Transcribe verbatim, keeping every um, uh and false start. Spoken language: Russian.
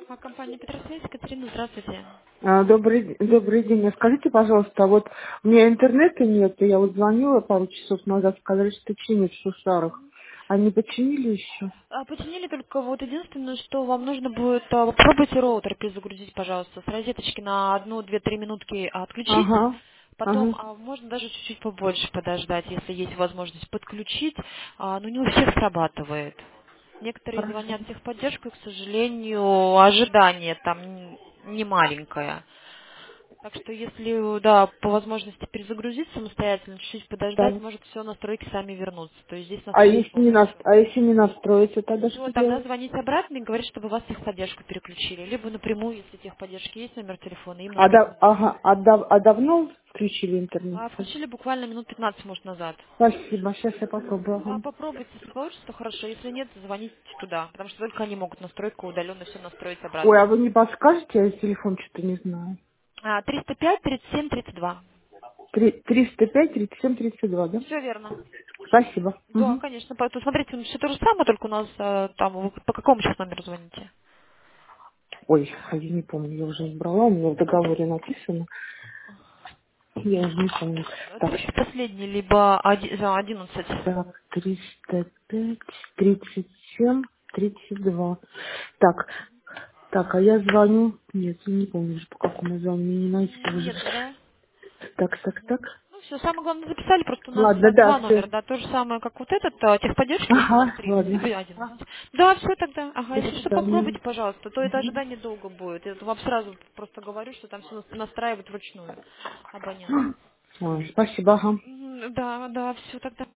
А компания Петросвязь, Катерина, здравствуйте. А, Добрый, добрый день. А скажите, пожалуйста, вот у меня интернета нет, и я вот звонила пару часов назад, сказали, что чинят в Шушарах. Они починили еще? А, Починили только вот единственное, что вам нужно будет, а, попробуйте роутер перезагрузить, пожалуйста, с розеточки на одну, две, три минутки отключить. Ага, Потом ага, а, можно даже чуть-чуть побольше подождать, если есть возможность подключить, а, но не у всех срабатывает. Некоторые хорошо. звонят в техподдержку, и, к сожалению, ожидание там н- не маленькое. Так что если, да, по возможности перезагрузить самостоятельно, чуть-чуть подождать, Так. может все настройки сами вернутся. То есть здесь А настроить если не нас, полностью. а если не настроится, тогда Ну, что тогда делать? звонить обратно и говорить, чтобы вас в техподдержку переключили. Либо напрямую, если техподдержки есть номер телефона, им А, напрямую да, звоните. ага, а, дав- а давно включили интернет? А включили буквально минут пятнадцать, может, назад. Спасибо, сейчас я попробую. Да, Ага. попробуйте, если получится, то хорошо. Если нет, звоните туда, потому что только они могут настройку удаленно все настроить Ой, обратно. а вы не подскажете, я телефон что-то не знаю. А, триста пять тридцать семь тридцать два. Три- триста пять тридцать семь тридцать два, да? Все верно. Спасибо. Да, Мгм. конечно. Поэтому смотрите, все то же самое, только у нас э, там вы по какому сейчас номеру звоните? Ой, а я не помню, я уже избрала, у меня в договоре написано. Я уже не помню. Так, Тридцать последний, либо оди- за одиннадцать. так, триста пять, тридцать семь, тридцать два. Так, так, а я звоню. Нет, я не помню уже, по какому я звоню, мне не найти уже. Нет, да? Так, так, так. Ну все, самое главное записали, просто у нас Ладно, а, да, два номера, все. да, то же самое, как вот этот, а, техподдержки есть у нас Ага, тридцать, ладно. и Ага. одиннадцать. Да, все тогда, ага, До если что, свидания. попробуйте, пожалуйста, то это ожидание долго будет. Я вам сразу просто говорю, что там все настраивают вручную абонент. Ой, спасибо, ага. Мгм, Да, да, все тогда.